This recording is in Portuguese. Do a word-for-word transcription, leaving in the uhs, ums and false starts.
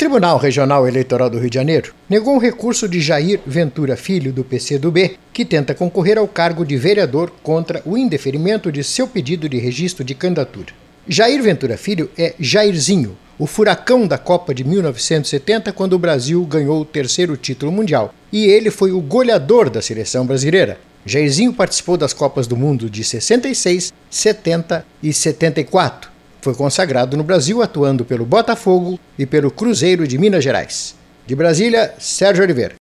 Tribunal Regional Eleitoral do Rio de Janeiro negou um recurso de Jair Ventura Filho, do P C do B, que tenta concorrer ao cargo de vereador contra o indeferimento de seu pedido de registro de candidatura. Jair Ventura Filho é Jairzinho, o furacão da Copa de mil novecentos e setenta, quando o Brasil ganhou o terceiro título mundial, e ele foi o goleador da seleção brasileira. Jairzinho participou das Copas do Mundo de sessenta e seis, setenta e setenta e quatro. Foi consagrado no Brasil atuando pelo Botafogo e pelo Cruzeiro de Minas Gerais. De Brasília, Sérgio Oliveira.